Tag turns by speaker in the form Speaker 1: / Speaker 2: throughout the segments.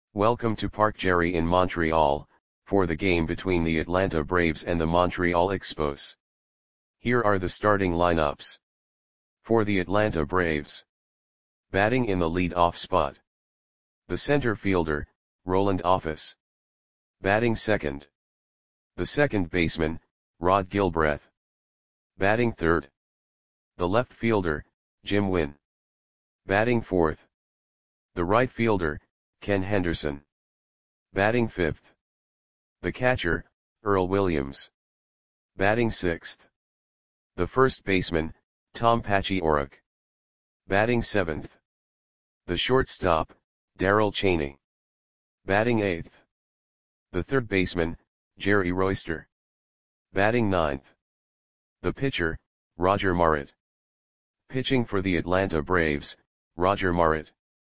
Speaker 1: Welcome to Parc Jerry in Montreal, for the game between the Atlanta Braves and the Montreal Expos. Here are the starting lineups. For the Atlanta Braves. Batting in the lead-off spot. The center fielder, Roland Office. Batting second. The second baseman, Rod Gilbreth. Batting third. The left fielder, Jim Wynn. Batting fourth. The right fielder, Ken Henderson. Batting fifth. The catcher, Earl Williams. Batting sixth. The first baseman, Tom Paciorek. Batting seventh. The shortstop, Darrell Chaney. Batting eighth. The third baseman, Jerry Royster. Batting ninth. The pitcher, Roger Marit. Pitching for the Atlanta Braves, Roger Marit.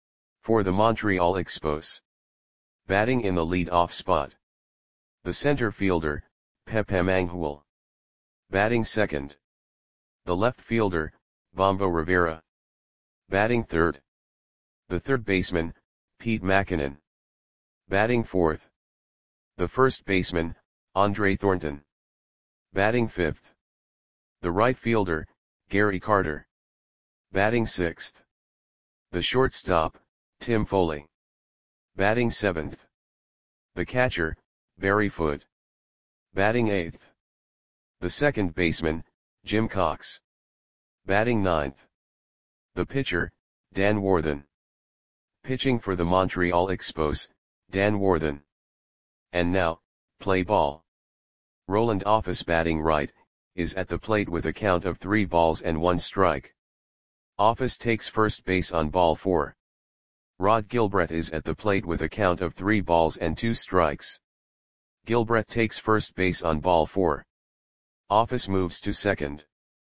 Speaker 1: For the Montreal Expos. Batting in the lead-off spot. The center fielder, Pepe Mangual. Batting second. The left fielder, Bombo Rivera. Batting third. The third baseman, Pete Mackinnon. Batting fourth. The first baseman, Andre Thornton. Batting fifth. The right fielder, Gary Carter. Batting sixth. The shortstop, Tim Foley. Batting seventh. The catcher, Barry Foote. Batting eighth. The second baseman, Jim Cox. Batting ninth. The pitcher, Dan Warthen. Pitching for the Montreal Expos, Dan Warthen. And now, play ball. Roland Office batting right, is at the plate with a count of 3 balls and 1 strike. Office takes first base on ball 4. Rod Gilbreth is at the plate with a count of 3 balls and 2 strikes. Gilbreth takes first base on ball 4. Office moves to second.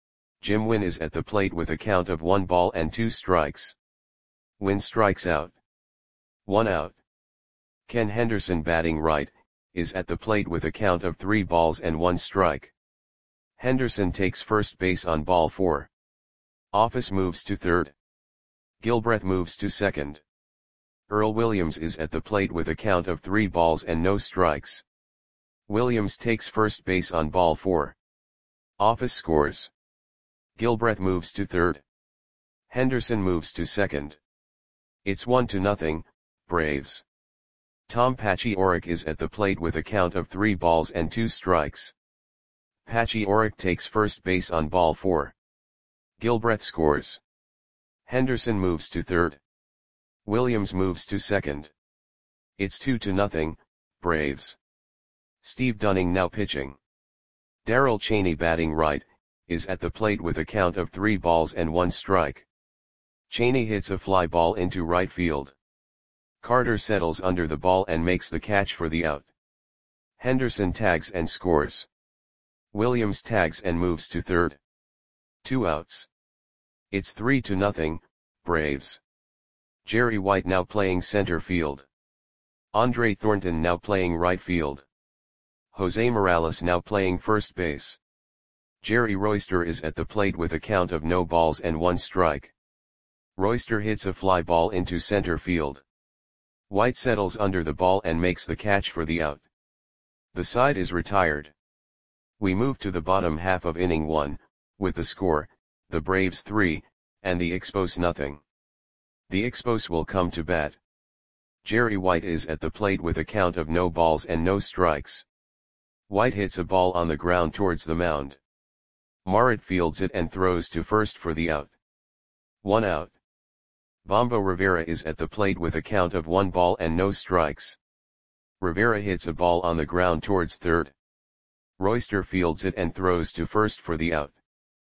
Speaker 1: Jim Wynn is at the plate with a count of 1 ball and 2 strikes. Wynn strikes out. 1 out. Ken Henderson batting right, is at the plate with a count of 3 balls and 1 strike. Henderson takes first base on ball 4. Office moves to third. Gilbreth moves to second. Earl Williams is at the plate with a count of 3 balls and no strikes. Williams takes first base on ball 4. Office scores. Gilbreth moves to third. Henderson moves to second. It's 1-0, Braves. Tom Paciorek is at the plate with a count of 3 balls and 2 strikes. Paciorek takes first base on ball 4. Gilbreth scores. Henderson moves to third. Williams moves to second. It's 2-0, Braves. Steve Dunning now pitching. Darrell Chaney batting right, is at the plate with a count of 3 balls and 1 strike. Chaney hits a fly ball into right field. Carter settles under the ball and makes the catch for the out. Henderson tags and scores. Williams tags and moves to third. 2 outs. It's 3-0, Braves. Jerry White now playing center field. Andre Thornton now playing right field. Jose Morales now playing first base. Jerry Royster is at the plate with a count of no balls and 1 strike. Royster hits a fly ball into center field. White settles under the ball and makes the catch for the out. The side is retired. We move to the bottom half of inning 1, with the score, the Braves 3, and the Expos nothing. The Expos will come to bat. Jerry White is at the plate with a count of no balls and no strikes. White hits a ball on the ground towards the mound. Marit fields it and throws to first for the out. 1 out. Bombo Rivera is at the plate with a count of 1 ball and no strikes. Rivera hits a ball on the ground towards third. Royster fields it and throws to first for the out.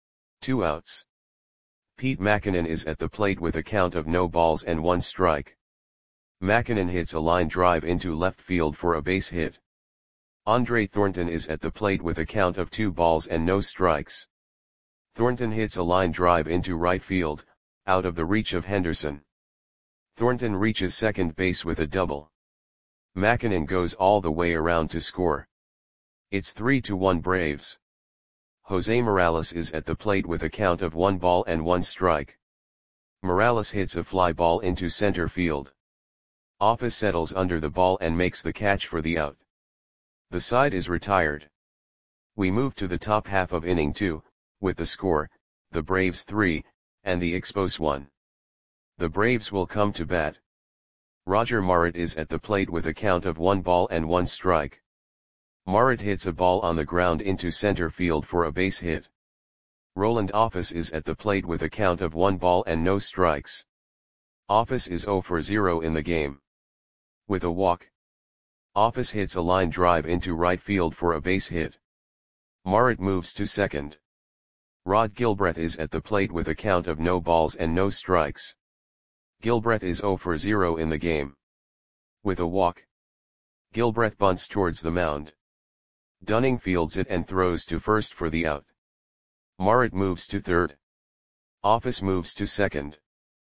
Speaker 1: 2 outs. Pete Mackinnon is at the plate with a count of no balls and 1 strike. Mackinnon hits a line drive into left field for a base hit. Andre Thornton is at the plate with a count of 2 balls and no strikes. Thornton hits a line drive into right field, out of the reach of Henderson. Thornton reaches second base with a double. Mackinnon goes all the way around to score. It's 3-1 Braves. Jose Morales is at the plate with a count of 1 ball and 1 strike. Morales hits a fly ball into center field. Office settles under the ball and makes the catch for the out. The side is retired. We move to the top half of inning 2, with the score, the Braves 3, and the Expos 1. The Braves will come to bat. Roger Marit is at the plate with a count of 1 ball and 1 strike. Marit hits a ball on the ground into center field for a base hit. Roland Office is at the plate with a count of 1 ball and no strikes. Office is 0 for 0 in the game. With a walk, Office hits a line drive into right field for a base hit. Marit moves to second. Rod Gilbreth is at the plate with a count of no balls and no strikes. Gilbreth is 0 for 0 in the game. With a walk, Gilbreth bunts towards the mound. Dunning fields it and throws to first for the out. Marit moves to third. Office moves to second.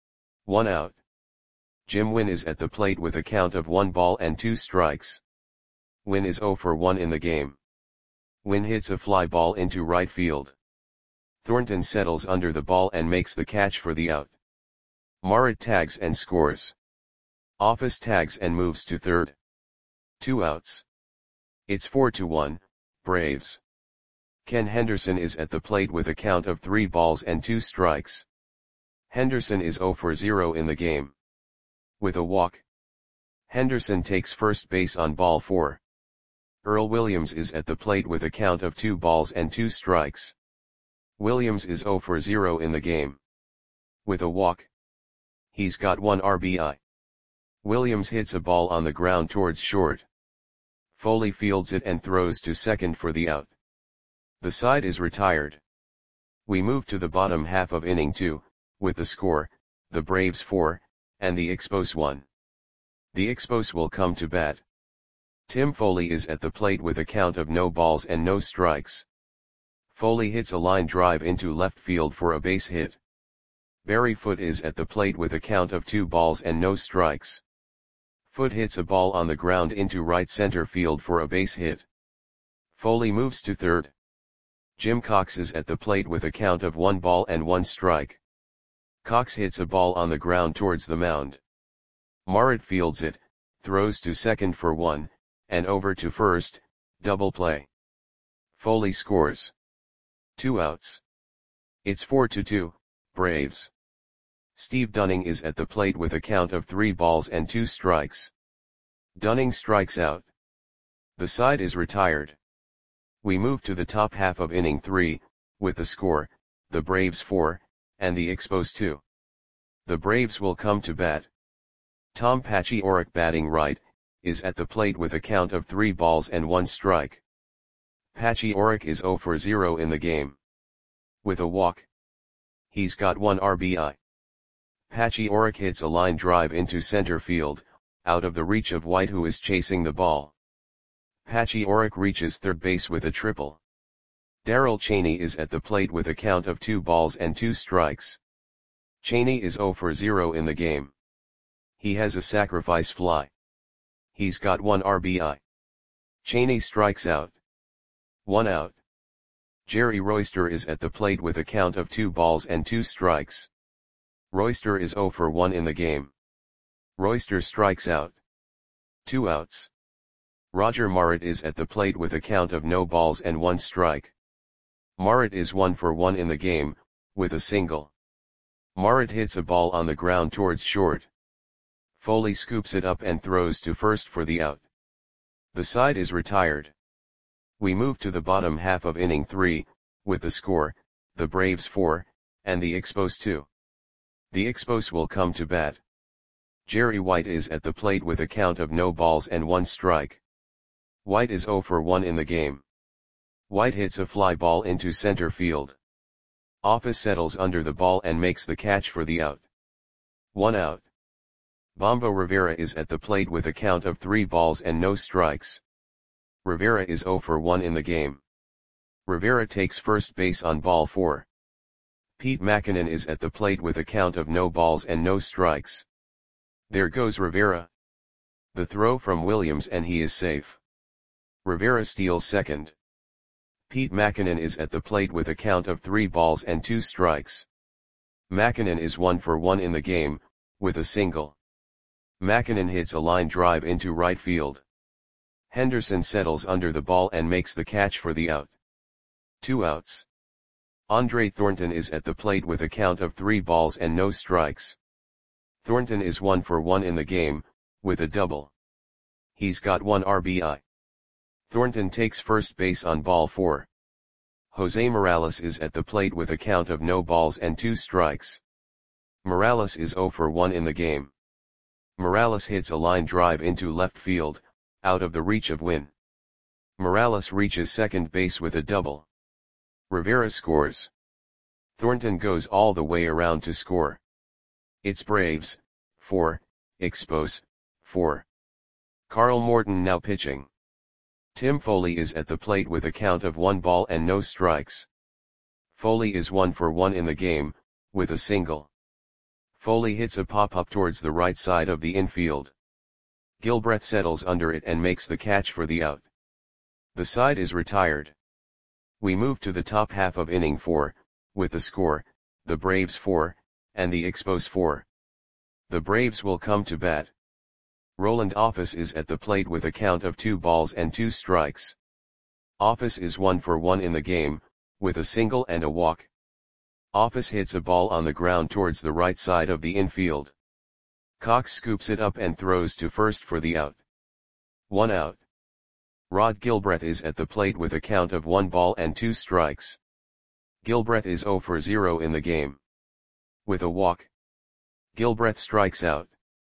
Speaker 1: 1 out. Jim Wynn is at the plate with a count of 1 ball and 2 strikes. Wynn is 0 for 1 in the game. Wynn hits a fly ball into right field. Thornton settles under the ball and makes the catch for the out. Marit tags and scores. Office tags and moves to third. 2 outs. It's 4-1, Braves. Ken Henderson is at the plate with a count of 3 balls and 2 strikes. Henderson is 0 for 0 in the game. With a walk, Henderson takes first base on ball 4. Earl Williams is at the plate with a count of 2 balls and 2 strikes. Williams is 0 for 0 in the game. With a walk, he's got 1 RBI. Williams hits a ball on the ground towards short. Foley fields it and throws to second for the out. The side is retired. We move to the bottom half of inning 2, with the score, the Braves 4, and the Expos 1. The Expos will come to bat. Tim Foley is at the plate with a count of no balls and no strikes. Foley hits a line drive into left field for a base hit. Barry Foote is at the plate with a count of 2 balls and no strikes. Foote hits a ball on the ground into right center field for a base hit. Foley moves to third. Jim Cox is at the plate with a count of 1 ball and 1 strike. Cox hits a ball on the ground towards the mound. Marit fields it, throws to second for 1, and over to first, double play. Foley scores. 2 outs. It's 4-2, Braves. Steve Dunning is at the plate with a count of 3 balls and 2 strikes. Dunning strikes out. The side is retired. We move to the top half of inning 3, with the score, the Braves 4, and the Expos 2. The Braves will come to bat. Tom Paciorek, batting right, is at the plate with a count of 3 balls and 1 strike. Paciorek is 0 for 0 in the game. With a walk, he's got 1 RBI. Paciorek hits a line drive into center field, out of the reach of White, who is chasing the ball. Paciorek reaches third base with a triple. Darrell Chaney is at the plate with a count of 2 balls and 2 strikes. Chaney is 0 for 0 in the game. He has a sacrifice fly. He's got 1 RBI. Chaney strikes out. 1 out. Jerry Royster is at the plate with a count of 2 balls and 2 strikes. Royster is 0 for 1 in the game. Royster strikes out. 2 outs. Roger Marit is at the plate with a count of no balls and 1 strike. Marit is 1 for 1 in the game, with a single. Marit hits a ball on the ground towards short. Foley scoops it up and throws to first for the out. The side is retired. We move to the bottom half of inning 3, with the score, the Braves 4, and the Expos 2. The Expos will come to bat. Jerry White is at the plate with a count of no balls and 1 strike. White is 0 for 1 in the game. White hits a fly ball into center field. Office settles under the ball and makes the catch for the out. 1 out. Bombo Rivera is at the plate with a count of 3 balls and no strikes. Rivera is 0 for 1 in the game. Rivera takes first base on ball 4. Pete Mackinnon is at the plate with a count of no balls and no strikes. There goes Rivera. The throw from Williams and he is safe. Rivera steals second. Pete Mackinnon is at the plate with a count of 3 balls and 2 strikes. Mackinnon is 1 for 1 in the game, with a single. McKinnon hits a line drive into right field. Henderson settles under the ball and makes the catch for the out. 2 outs. Andre Thornton is at the plate with a count of 3 balls and no strikes. Thornton is 1 for 1 in the game, with a double. He's got 1 RBI. Thornton takes first base on ball 4. Jose Morales is at the plate with a count of no balls and 2 strikes. Morales is 0 for 1 in the game. Morales hits a line drive into left field, out of the reach of Winn. Morales reaches second base with a double. Rivera scores. Thornton goes all the way around to score. It's Braves, 4, Expos, 4. Carl Morton now pitching. Tim Foley is at the plate with a count of 1 ball and no strikes. Foley is 1 for 1 in the game, with a single. Foley hits a pop-up towards the right side of the infield. Gilbreth settles under it and makes the catch for the out. The side is retired. We move to the top half of inning 4, with the score, the Braves 4, and the Expos 4. The Braves will come to bat. Roland Office is at the plate with a count of 2 balls and 2 strikes. Office is 1 for 1 in the game, with a single and a walk. Office hits a ball on the ground towards the right side of the infield. Cox scoops it up and throws to first for the out. 1 out. Rod Gilbreth is at the plate with a count of 1 ball and 2 strikes. Gilbreth is 0 for 0 in the game. With a walk. Gilbreth strikes out.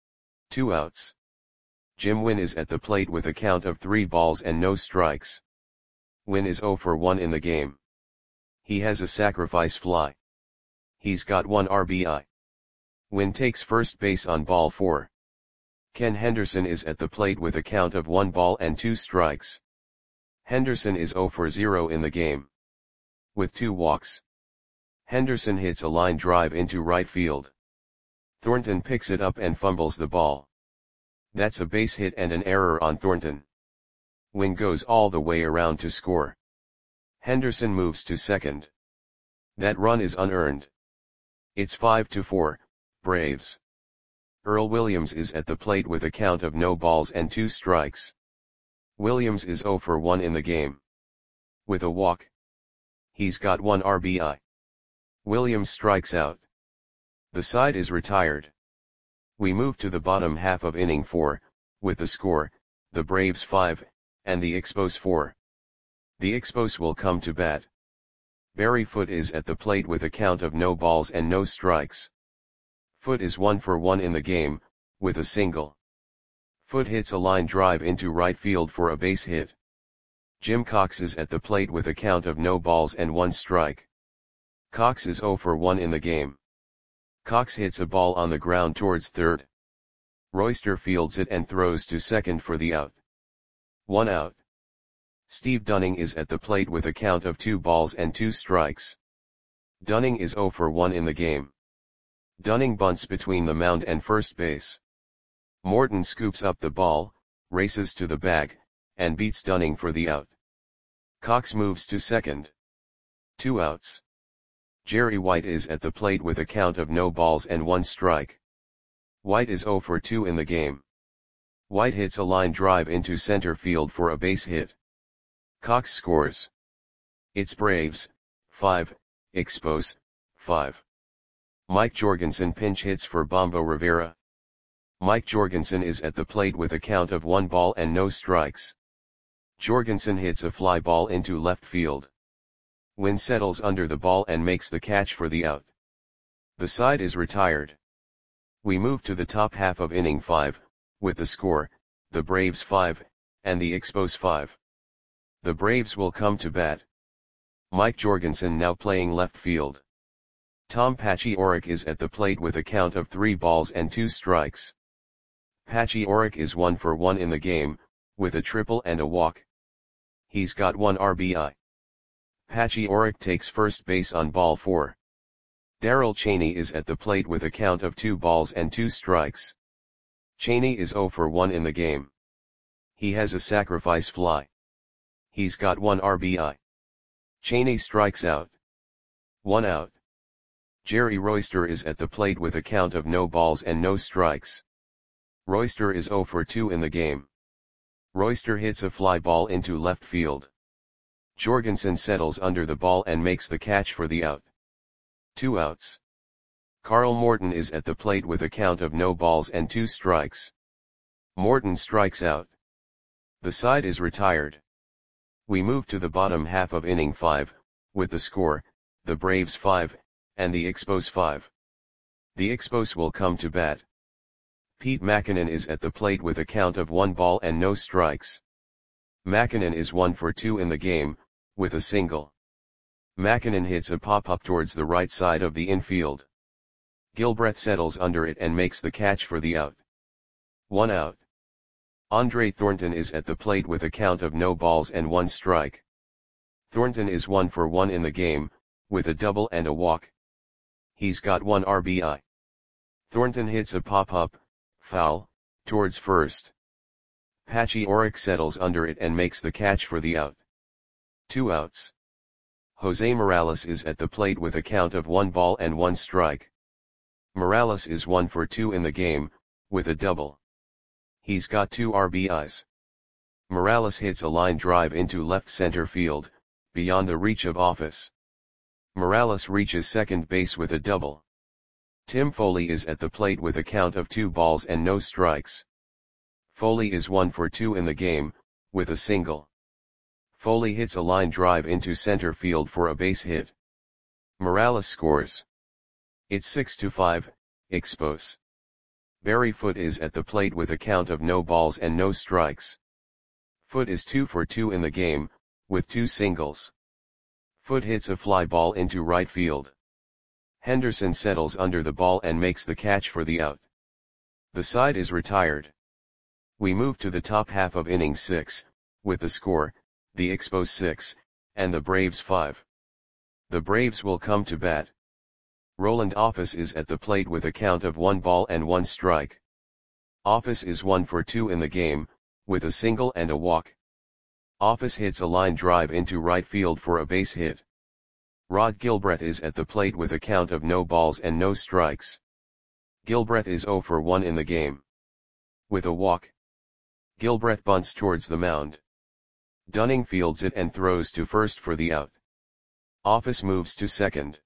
Speaker 1: 2 outs. Jim Winn is at the plate with a count of 3 balls and no strikes. Winn is 0 for 1 in the game. He has a sacrifice fly. He's got 1 RBI. Winn takes first base on ball 4. Ken Henderson is at the plate with a count of 1 ball and 2 strikes. Henderson is 0 for 0 in the game. With 2 walks. Henderson hits a line drive into right field. Thornton picks it up and fumbles the ball. That's a base hit and an error on Thornton. Winn goes all the way around to score. Henderson moves to second. That run is unearned. It's 5-4, Braves. Earl Williams is at the plate with a count of no balls and 2 strikes. Williams is 0 for 1 in the game. With a walk. He's got 1 RBI. Williams strikes out. The side is retired. We move to the bottom half of inning 4, with the score, the Braves 5, and the Expos 4. The Expos will come to bat. Barry Foote is at the plate with a count of no balls and no strikes. Foote is 1 for 1 in the game, with a single. Foote hits a line drive into right field for a base hit. Jim Cox is at the plate with a count of no balls and 1 strike. Cox is 0 for 1 in the game. Cox hits a ball on the ground towards third. Royster fields it and throws to second for the out. 1 out. Steve Dunning is at the plate with a count of 2 balls and 2 strikes. Dunning is 0 for 1 in the game. Dunning bunts between the mound and first base. Morton scoops up the ball, races to the bag, and beats Dunning for the out. Cox moves to second. 2 outs. Jerry White is at the plate with a count of no balls and 1 strike. White is 0 for 2 in the game. White hits a line drive into center field for a base hit. Cox scores. It's Braves, 5, Expos, 5. Mike Jorgensen pinch hits for Bombo Rivera. Mike Jorgensen is at the plate with a count of 1 ball and no strikes. Jorgensen hits a fly ball into left field. Winn settles under the ball and makes the catch for the out. The side is retired. We move to the top half of inning 5, with the score, the Braves 5, and the Expos 5. The Braves will come to bat. Mike Jorgensen now playing left field. Tom Paciorek is at the plate with a count of 3 balls and 2 strikes. Paciorek is 1 for 1 in the game, with a triple and a walk. He's got 1 RBI. Paciorek takes first base on ball 4. Darrell Cheney is at the plate with a count of 2 balls and 2 strikes. Cheney is 0 for 1 in the game. He has a sacrifice fly. He's got 1 RBI. Cheney strikes out. 1 out. Jerry Royster is at the plate with a count of no balls and no strikes. Royster is 0 for 2 in the game. Royster hits a fly ball into left field. Jorgensen settles under the ball and makes the catch for the out. 2 outs. Carl Morton is at the plate with a count of no balls and 2 strikes. Morton strikes out. The side is retired. We move to the bottom half of inning 5, with the score, the Braves 5, and the Expos 5. The Expos will come to bat. Pete Mackinnon is at the plate with a count of 1 ball and no strikes. Mackinnon is 1 for 2 in the game, with a single. Mackinnon hits a pop-up towards the right side of the infield. Gilbreth settles under it and makes the catch for the out. 1 out. Andre Thornton is at the plate with a count of no balls and 1 strike. Thornton is 1 for 1 in the game, with a double and a walk. He's got 1 RBI. Thornton hits a pop-up, foul, towards first. Patchy Orrick settles under it and makes the catch for the out. 2 outs. Jose Morales is at the plate with a count of 1 ball and 1 strike. Morales is 1 for 2 in the game, with a double. He's got 2 RBIs. Morales hits a line drive into left center field, beyond the reach of Office. Morales reaches second base with a double. Tim Foley is at the plate with a count of 2 balls and no strikes. Foley is 1 for 2 in the game, with a single. Foley hits a line drive into center field for a base hit. Morales scores. It's 6-5, Expos. Barry Foote is at the plate with a count of no balls and no strikes. Foote is 2 for 2 in the game, with 2 singles. Foote hits a fly ball into right field. Henderson settles under the ball and makes the catch for the out. The side is retired. We move to the top half of inning 6, with the score, the Expos 6, and the Braves 5. The Braves will come to bat. Roland Office is at the plate with a count of 1 ball and 1 strike. Office is 1 for 2 in the game, with a single and a walk. Office hits a line drive into right field for a base hit. Rod Gilbreth is at the plate with a count of no balls and no strikes. Gilbreth is 0 for 1 in the game. With a walk. Gilbreth bunts towards the mound. Dunning fields it and throws to first for the out. Office moves to second.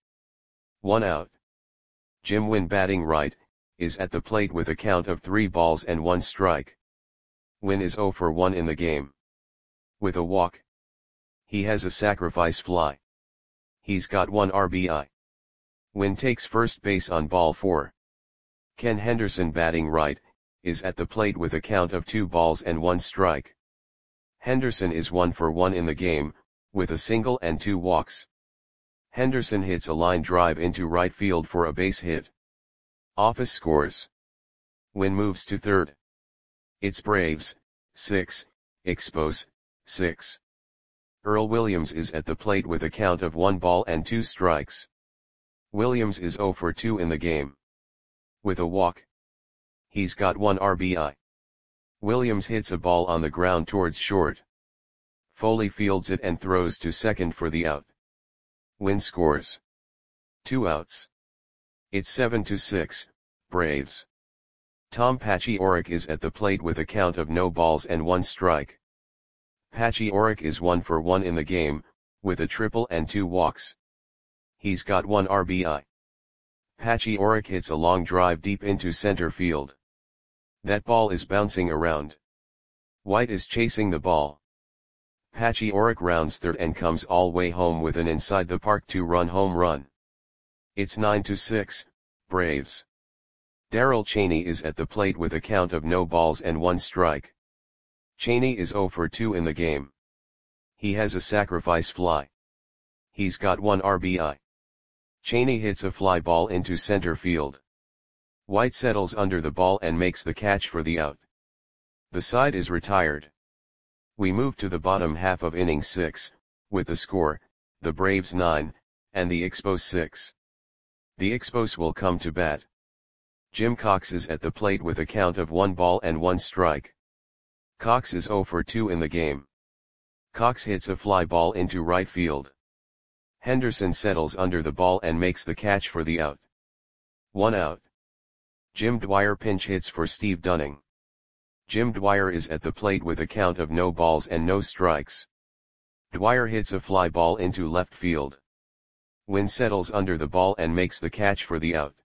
Speaker 1: 1 out. Jim Wynn, batting right, is at the plate with a count of 3 balls and 1 strike. Wynn is 0 for 1 in the game. With a walk. He has a sacrifice fly. He's got 1 RBI. Wynn takes first base on ball 4. Ken Henderson, batting right, is at the plate with a count of 2 balls and 1 strike. Henderson is 1 for 1 in the game, with a single and 2 walks. Henderson hits a line drive into right field for a base hit. Office scores. Wynn moves to third. It's Braves, 6, Expos, 6. Earl Williams is at the plate with a count of 1 ball and 2 strikes. Williams is 0 for 2 in the game. With a walk. He's got 1 RBI. Williams hits a ball on the ground towards short. Foley fields it and throws to second for the out. Wynn scores. 2 outs. It's 7-6, Braves. Tom Patchy Orrick is at the plate with a count of no balls and 1 strike. Patchy Orrick is 1 for 1 in the game, with a triple and 2 walks. He's got 1 RBI. Patchy Orrick hits a long drive deep into center field. That ball is bouncing around. White is chasing the ball. Patchy Orrick rounds third and comes all way home with an inside the park 2-run home run. It's 9-6, Braves. Darrell Chaney is at the plate with a count of no balls and 1 strike. Chaney is 0 for 2 in the game. He has a sacrifice fly. He's got 1 RBI. Chaney hits a fly ball into center field. White settles under the ball and makes the catch for the out. The side is retired. We move to the bottom half of inning 6, with the score, the Braves 9, and the Expos 6. The Expos will come to bat. Jim Cox is at the plate with a count of 1 ball and 1 strike. Cox is 0 for 2 in the game. Cox hits a fly ball into right field. Henderson settles under the ball and makes the catch for the out. 1 out. Jim Dwyer pinch hits for Steve Dunning. Jim Dwyer is at the plate with a count of no balls and no strikes. Dwyer hits a fly ball into left field. Wynn settles under the ball and makes the catch for the out.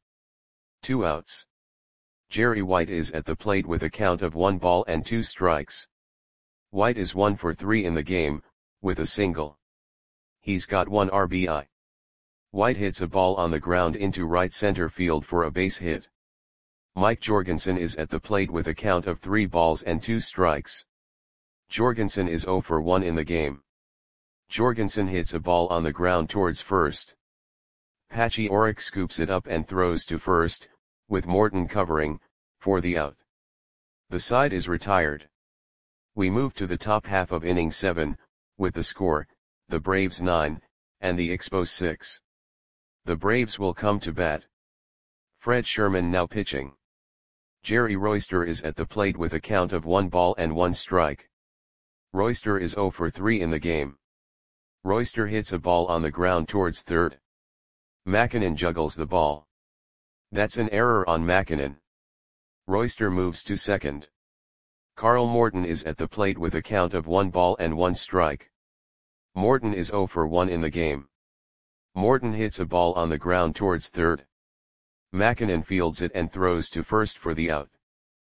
Speaker 1: 2 outs. Jerry White is at the plate with a count of 1 ball and 2 strikes. White is 1 for 3 in the game, with a single. He's got 1 RBI. White hits a ball on the ground into right center field for a base hit. Mike Jorgensen is at the plate with a count of 3 balls and 2 strikes. Jorgensen is 0 for 1 in the game. Jorgensen hits a ball on the ground towards first. Patchy Orrick scoops it up and throws to first, with Morton covering, for the out. The side is retired. We move to the top half of inning 7, with the score, the Braves 9, and the Expos 6. The Braves will come to bat. Fred Sherman now pitching. Jerry Royster is at the plate with a count of 1 ball and 1 strike. Royster is 0 for 3 in the game. Royster hits a ball on the ground towards third. Makinen juggles the ball. That's an error on Makinen. Royster moves to second. Carl Morton is at the plate with a count of 1 ball and 1 strike. Morton is 0 for 1 in the game. Morton hits a ball on the ground towards third. Makinen fields it and throws to first for the out.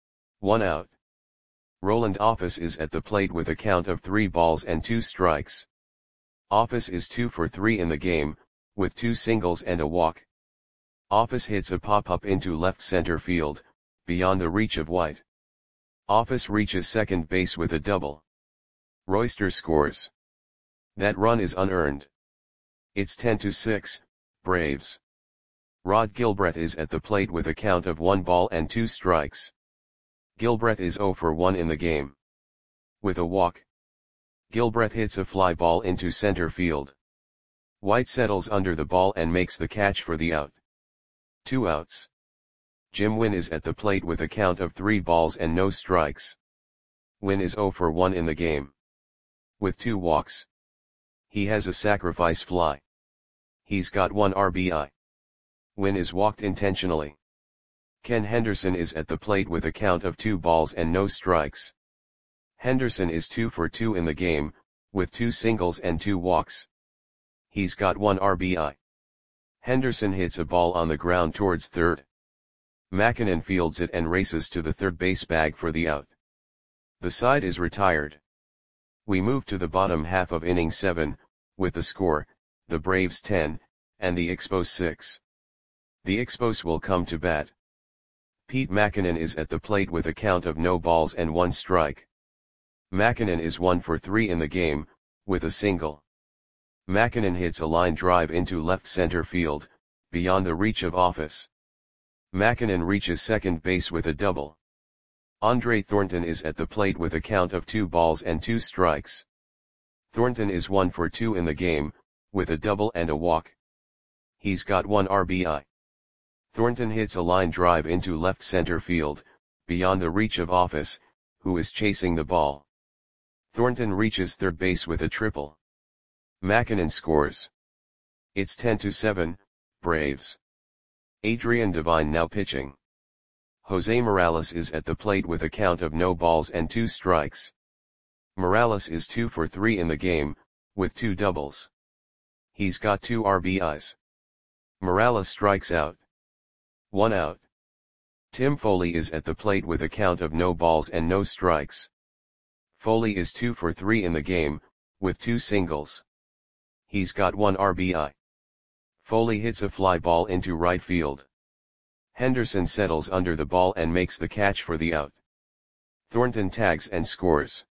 Speaker 1: 1 out. Roland Office is at the plate with a count of 3 balls and 2 strikes. Office is 2 for 3 in the game, with 2 singles and a walk. Office hits a pop-up into left center field, beyond the reach of White. Office reaches second base with a double. Royster scores. That run is unearned. It's 10-6, Braves. Rod Gilbreth is at the plate with a count of 1 ball and 2 strikes. Gilbreth is 0 for 1 in the game. With a walk. Gilbreth hits a fly ball into center field. White settles under the ball and makes the catch for the out. 2 outs. Jim Wynn is at the plate with a count of 3 balls and no strikes. Wynn is 0 for 1 in the game. With 2 walks. He has a sacrifice fly. He's got 1 RBI. Wynn is walked intentionally. Ken Henderson is at the plate with a count of 2 balls and no strikes. Henderson is 2 for 2 in the game, with 2 singles and 2 walks. He's got 1 RBI. Henderson hits a ball on the ground towards third. Makinen fields it and races to the third base bag for the out. The side is retired. We move to the bottom half of inning 7, with the score, the Braves 10, and the Expos 6. The Expos will come to bat. Pete Makinen is at the plate with a count of no balls and 1 strike. Makinen is 1 for 3 in the game, with a single. Makinen hits a line drive into left center field, beyond the reach of Office. Makinen reaches second base with a double. Andre Thornton is at the plate with a count of 2 balls and 2 strikes. Thornton is 1 for 2 in the game, with a double and a walk. He's got 1 RBI. Thornton hits a line drive into left center field, beyond the reach of Office, who is chasing the ball. Thornton reaches third base with a triple. Makinen scores. It's 10-7, Braves. Adrian Devine now pitching. Jose Morales is at the plate with a count of no balls and 2 strikes. Morales is 2 for 3 in the game, with 2 doubles. He's got 2 RBIs. Morales strikes out. 1 out. Tim Foley is at the plate with a count of no balls and no strikes. Foley is 2 for 3 in the game, with 2 singles. He's got 1 RBI. Foley hits a fly ball into right field. Henderson settles under the ball and makes the catch for the out. Thornton tags and scores.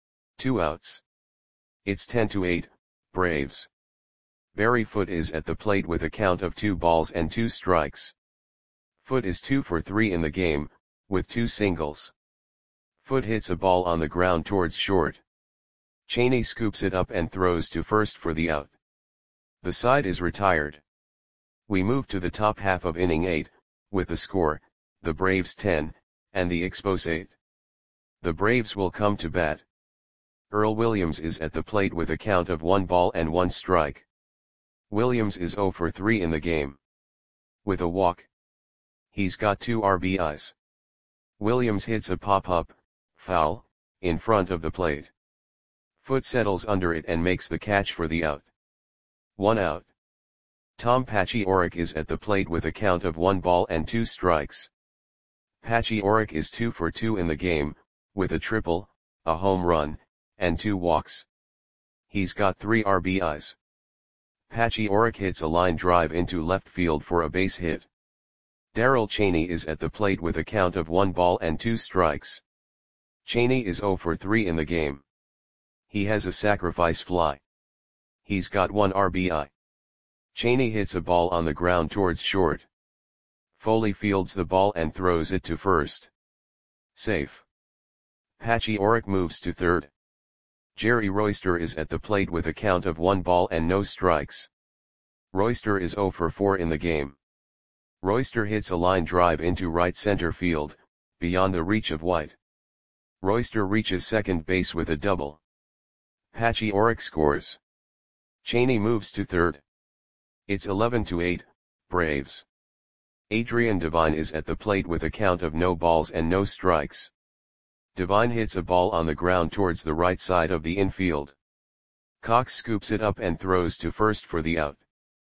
Speaker 1: 2 outs. It's 10-8, Braves. Barry Foote is at the plate with a count of 2 balls and 2 strikes. Foote is 2 for 3 in the game, with 2 singles. Foote hits a ball on the ground towards short. Cheney scoops it up and throws to first for the out. The side is retired. We move to the top half of inning 8, with the score, the Braves 10, and the Expos 8. The Braves will come to bat. Earl Williams is at the plate with a count of 1 ball and 1 strike. Williams is 0 for 3 in the game. With a walk. He's got 2 RBIs. Williams hits a pop-up, foul, in front of the plate. Foot settles under it and makes the catch for the out. 1 out. Tom Pachioric is at the plate with a count of 1 ball and 2 strikes. Pachioric is 2 for 2 in the game, with a triple, a home run, and 2 walks. He's got 3 RBIs. Pachioric hits a line drive into left field for a base hit. Darrell Chaney is at the plate with a count of 1 ball and 2 strikes. Chaney is 0 for 3 in the game. He has a sacrifice fly. He's got 1 RBI. Chaney hits a ball on the ground towards short. Foley fields the ball and throws it to first. Safe. Pachioric moves to third. Jerry Royster is at the plate with a count of 1 ball and no strikes. Royster is 0 for 4 in the game. Royster hits a line drive into right center field, beyond the reach of White. Royster reaches second base with a double. Pachioric scores. Chaney moves to third. It's 11-8, Braves. Adrian Devine is at the plate with a count of no balls and no strikes. Devine hits a ball on the ground towards the right side of the infield. Cox scoops it up and throws to first for the out.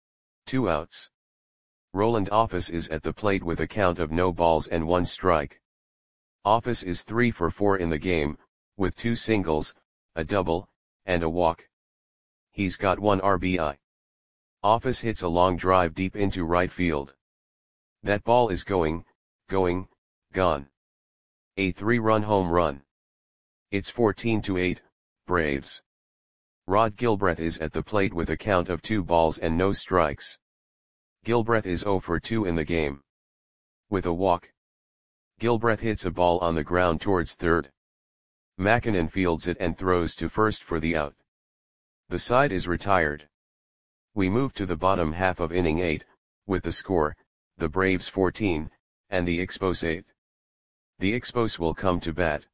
Speaker 1: 2 outs. Roland Office is at the plate with a count of no balls and 1 strike. Office is 3 for 4 in the game, with 2 singles, a double, and a walk. He's got 1 RBI. Office hits a long drive deep into right field. That ball is going, gone. A 3-run home run. It's 14-8, Braves. Rod Gilbreth is at the plate with a count of 2 balls and no strikes. Gilbreth is 0 for 2 in the game. With a walk. Gilbreth hits a ball on the ground towards third. McKinnon fields it and throws to first for the out. The side is retired. We move to the bottom half of inning 8, with the score, the Braves 14, and the Expos 8. The Expos will come to bat.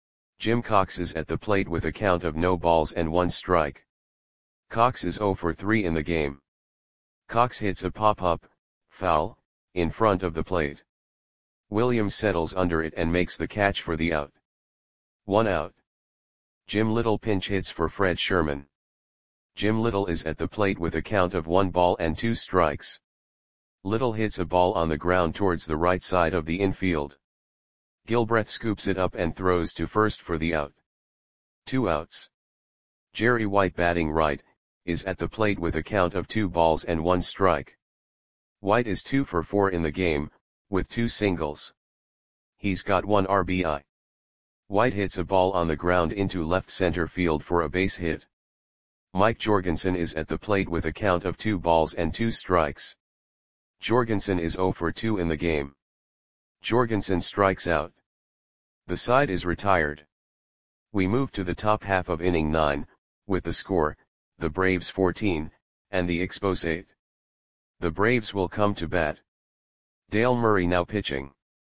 Speaker 1: Jim Cox is at the plate with a count of no balls and 1 strike. Cox is 0 for 3 in the game. Cox hits a pop-up, foul, in front of the plate. Williams settles under it and makes the catch for the out. 1 out. Jim Little pinch hits for Fred Sherman. Jim Little is at the plate with a count of 1 ball and 2 strikes. Little hits a ball on the ground towards the right side of the infield. Gilbreth scoops it up and throws to first for the out. 2 outs. Jerry White, batting right, is at the plate with a count of 2 balls and 1 strike. White is 2 for 4 in the game, with 2 singles. He's got 1 RBI. White hits a ball on the ground into left center field for a base hit. Mike Jorgensen is at the plate with a count of 2 balls and 2 strikes. Jorgensen is 0 for 2 in the game. Jorgensen strikes out. The side is retired. We move to the top half of inning 9, with the score, the Braves 14, and the Expos 8. The Braves will come to bat. Dale Murray now pitching.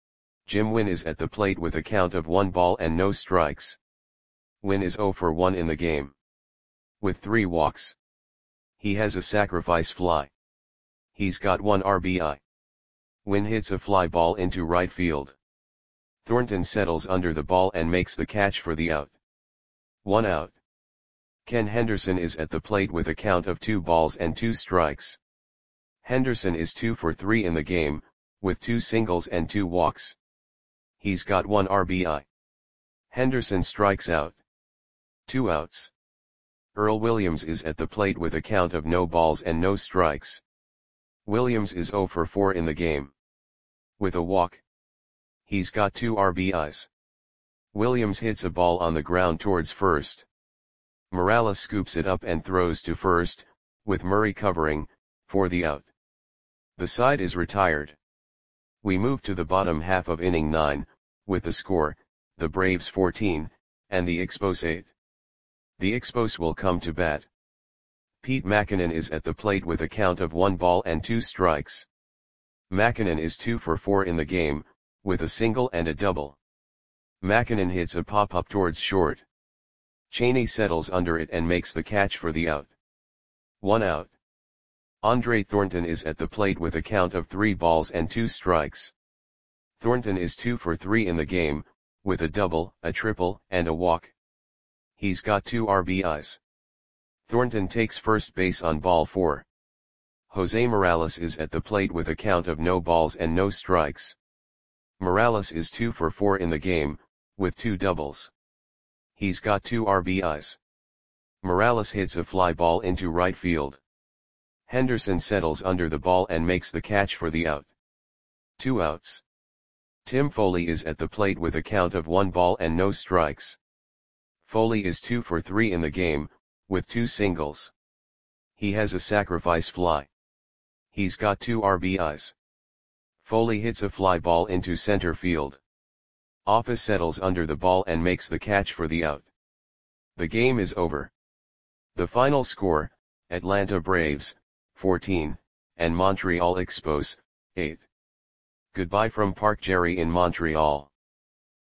Speaker 1: Jim Wynn is at the plate with a count of 1 ball and no strikes. Wynn is 0 for 1 in the game. With 3 walks. He has a sacrifice fly. He's got 1 RBI. Wynn hits a fly ball into right field. Thornton settles under the ball and makes the catch for the out. 1 out. Ken Henderson is at the plate with a count of 2 balls and 2 strikes. Henderson is 2 for 3 in the game, with 2 singles and 2 walks. He's got 1 RBI. Henderson strikes out. 2 outs. Earl Williams is at the plate with a count of no balls and no strikes. Williams is 0 for 4 in the game. With a walk. He's got 2 RBIs. Williams hits a ball on the ground towards first. Morales scoops it up and throws to first, with Murray covering, for the out. The side is retired. We move to the bottom half of inning 9, with the score, the Braves 14, and the Expos 8. The Expos will come to bat. Pete Mackinnon is at the plate with a count of 1 ball and 2 strikes. Mackinnon is 2 for 4 in the game, with a single and a double. Mackinnon hits a pop-up towards short. Chaney settles under it and makes the catch for the out. 1 out. Andre Thornton is at the plate with a count of 3 balls and 2 strikes. Thornton is 2 for 3 in the game, with a double, a triple, and a walk. He's got 2 RBIs. Thornton takes first base on ball 4. Jose Morales is at the plate with a count of no balls and no strikes. Morales is 2 for 4 in the game, with 2 doubles. He's got 2 RBIs. Morales hits a fly ball into right field. Henderson settles under the ball and makes the catch for the out. 2 outs. Tim Foley is at the plate with a count of 1 ball and no strikes. Foley is 2 for 3 in the game, with 2 singles. He has a sacrifice fly. He's got 2 RBIs. Foley hits a fly ball into center field. Office settles under the ball and makes the catch for the out. The game is over. The final score, Atlanta Braves, 14, and Montreal Expos, 8. Goodbye from Park Jerry in Montreal.